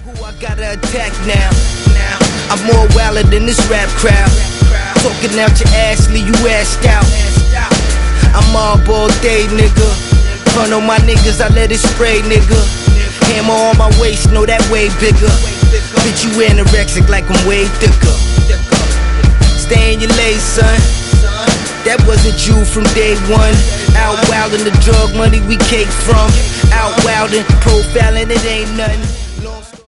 Who I gotta attack now? I'm more wilder than this rap crowd. Talking out your ass, leave you assed out. I'm mob all day, nigga. Front on my niggas, I let it spray, nigga. Hammer on my waist, know that way bigger. Bitch, you anorexic like I'm way thicker. Stay in your lane, son. That wasn't you from day one. Out wildin' the drug money we cake from. Out wildin', profiling, it ain't nothing.